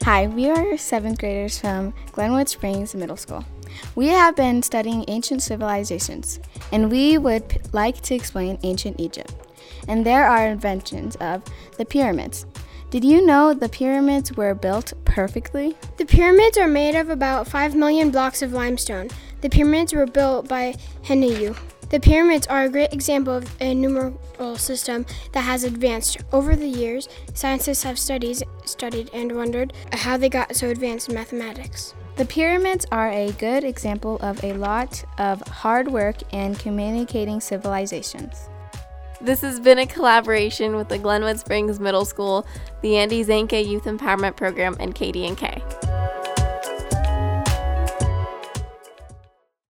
Hi, we are seventh graders from Glenwood Springs Middle School. We have been studying ancient civilizations, and we would like to explain ancient Egypt. And there are inventions of the pyramids. Did you know the pyramids were built perfectly? The pyramids are made of about 5 million blocks of limestone. The pyramids were built by Heniyu. The pyramids are a great example of a numeral system that has advanced. Over the years, scientists have studied and wondered how they got so advanced in mathematics. The pyramids are a good example of a lot of hard work and communicating civilizations. This has been a collaboration with the Glenwood Springs Middle School, the Andy Zanke Youth Empowerment Program, and KD&K.